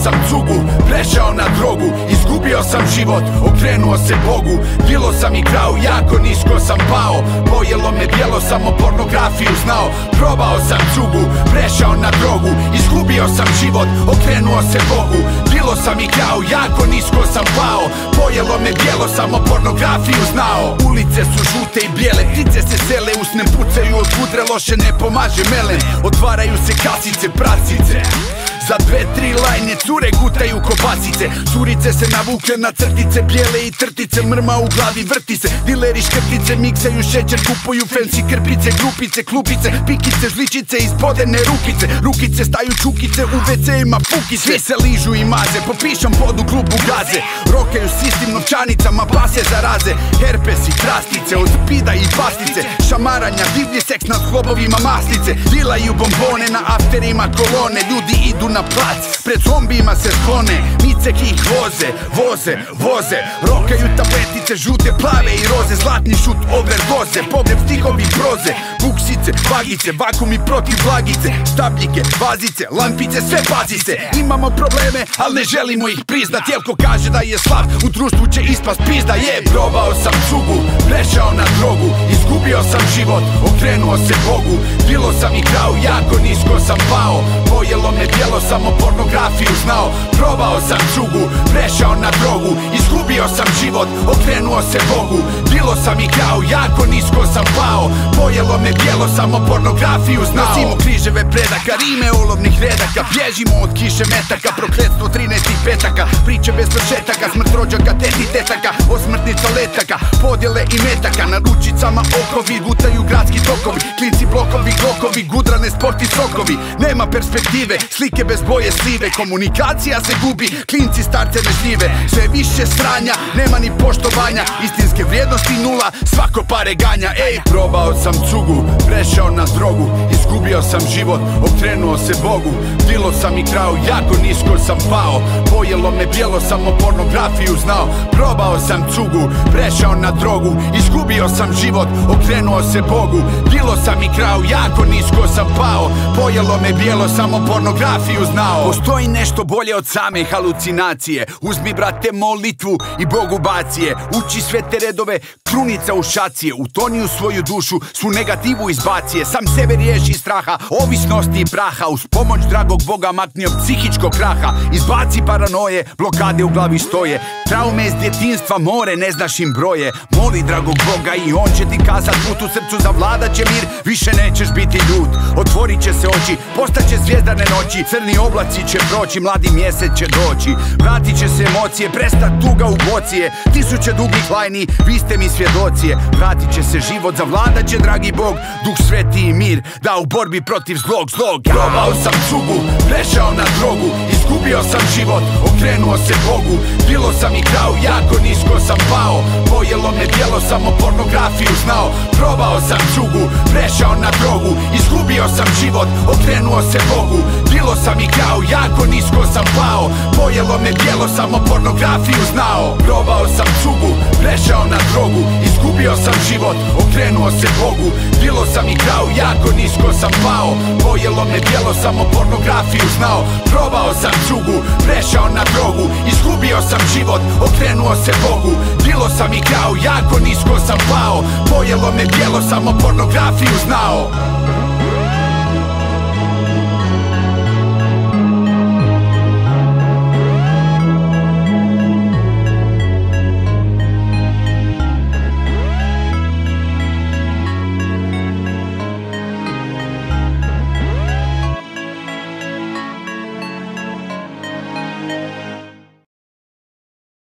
sam cugu, prešao na drogu, izgubio sam život, okrenuo se Bogu. Bilo sam igrao, jako nisko sam pao, pojelo me bijelo, samo pornografiju znao. Probao sam cugu, prešao na drogu, izgubio sam život, okrenuo se Bogu. Bilo sam igrao, jako nisko sam pao, pojelo me bijelo, samo pornografiju znao. Ulice su žute i bijele, ptice se sele, usne pucaju od kudre, loše ne pomaže melen. Otvaraju se kasice, prasice, za 2-3 lajne cure gutaju kobasice. Curice se navukle na crtice, bijele i trtice, mrma u glavi vrti se. Dileri škrtice, miksaju šećer, kupuju fancy krpice, grupice, klupice, pikice, žličice i spodene rukice. Rukice staju čukice, u WC-ima fukice. Svi se ližu i maze, popišam vodu, klubu gaze. Rokaju s istim novčanicama, pa se zaraze. Herpes i krastice, od spida i pastice, šamaranja, divlji seks nad hlobovima maslice. Dilaju bombone na afterima kolone, ljudi idu na plac, pred zombijima se sklone. Micek ih voze, rokaju tabletice, žute, plave i roze. Zlatni šut, overdoze, pogreb stihovi proze. Buksice, vagice, vakumi protiv vlagice, stabljike, vazice, lampice, sve pazi se. Imamo probleme, al ne želimo ih priznat. Jelko kaže da je slab, u društvu će ispast pizda. Probao sam cugu, prešao na drogu, izgubio sam život, okrenuo se Bogu. Bilo sam igrao, jako nisko sam pao, pojelo me bijelo, samo pornografiju znao. Probao sam cugu, prešao na drogu, izgubio sam život, okrenuo se Bogu. Bilo sam igrao, jako nisko sam pao, pojelo me bijelo, samo pornografiju znao. Nosimo križeve predaka, rime olovnih redaka, bježimo od kiše metaka, prokletstvo 13 petaka, priče bez došetaka, smrt rođaka, teti tetaka, osmrtnica letaka, podjele i metaka. Na ručicama okovi, gutaju gradski tokovi, klinci blokovi, glokovi, gudrane sporti sokovi. Nema perspektive, slike bez boje sive, komunikacija se gubi, klinci starce ne žive. Sve više sranja, nema ni poštovanja, istinske vrijednosti nula, svako pare ganja. Probao sam cugu, prešao na drogu, izgubio sam život, okrenuo se Bogu. Bilo sam igrao, jako nisko sam pao, pojelo me bijelo, samo pornografiju znao. Probao sam cugu, prešao na drogu, izgubio sam život, okrenuo se Bogu. Bilo sam igrao, jako nisko sam pao, pojelo me bijelo, samo pornografiju znao. Postoji nešto bolje od same halucinacije, uzmi brate molitvu i Bogu bacije. Uči sve te redove, krunica u šacije, utoni u svoju dušu, svu negativu izbacije. Sam sebe riješi straha, ovisnosti i praha, uz pomoć dragog Boga makni od psihičkog kraha. Izbaci paranoje, blokade u glavi stoje, traume iz djetinjstva more, ne znaš im broje. Moli dragog Boga i on će ti kazat put, u srcu zavladat će mir, više nećeš biti ljud. Otvorit će se oči, postaće zvijezdane noći, crni oblaci će proći, mladi mjesec će doći. Vratit će se emocije, prestat tuga u bocije, tisuće dugih lajni, vi ste mi svjedocije. Vratit će se život, zavladat će dragi Bog, Duh sveti i mir, da u borbi protiv zlog. Probao sam cugu, prešao na drogu, izgubio sam život, okrenuo se Bogu. Bilo sam igrao, jako nisko sam pao, pojelo me bijelo, samo pornografiju znao. Probao sam cugu, prešao na drogu, izgubio sam život, okrenuo se Bogu. Bilo sam igrao, jako nisko sam pao, pojelo me bijelo, samo pornografiju znao. Probao sam cugu, prešao na drogu, izgubio sam život, okrenuo se Bogu. Bilo sam igrao, jako nisko sam pao, pojelo me bijelo, samo pornografiju znao. Probao sam cugu, prešao na drogu, izgubio sam život, okrenuo se Bogu. Bilo sam igrao, jako nisko sam pao, pojelo me bijelo, samo pornografiju znao.